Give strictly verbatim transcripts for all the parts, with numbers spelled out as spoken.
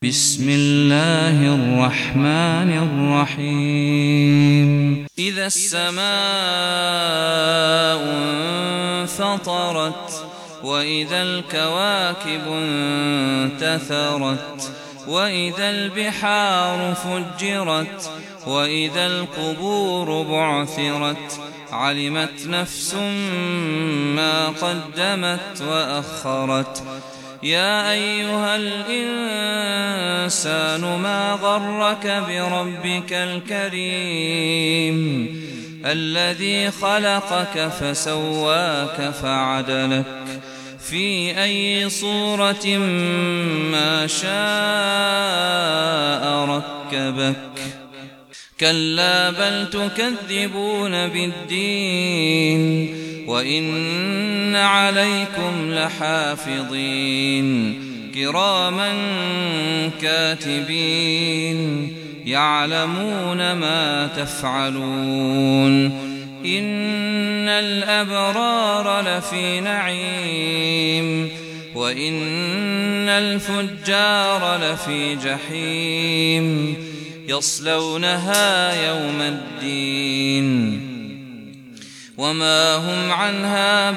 بسم الله الرحمن الرحيم إذا السماء انفطرت وإذا الكواكب انتثرت وإذا البحار فجرت وإذا القبور بعثرت علمت نفس ما قدمت وأخرت يا أيها الإنسان ما غرك بربك الكريم الذي خلقك فسواك فعدلك في أي صورة ما شاء ركبك كلا بل تكذبون بالدين وإن عليكم لحافظين كراما كاتبين يعلمون ما تفعلون إن الأبرار لفي نعيم وإن الفجار لفي جحيم يصلونها يوم الدين وما هم عنها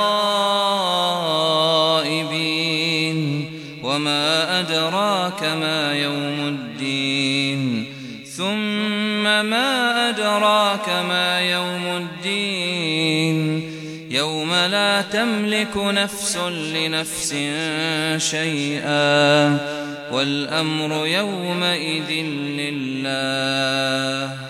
بغائبين وما أدراك ما يوم الدين ثم ما أدراك ما يوم الدين يوم لا تملك نفس لنفس شيئا والأمر يومئذ لله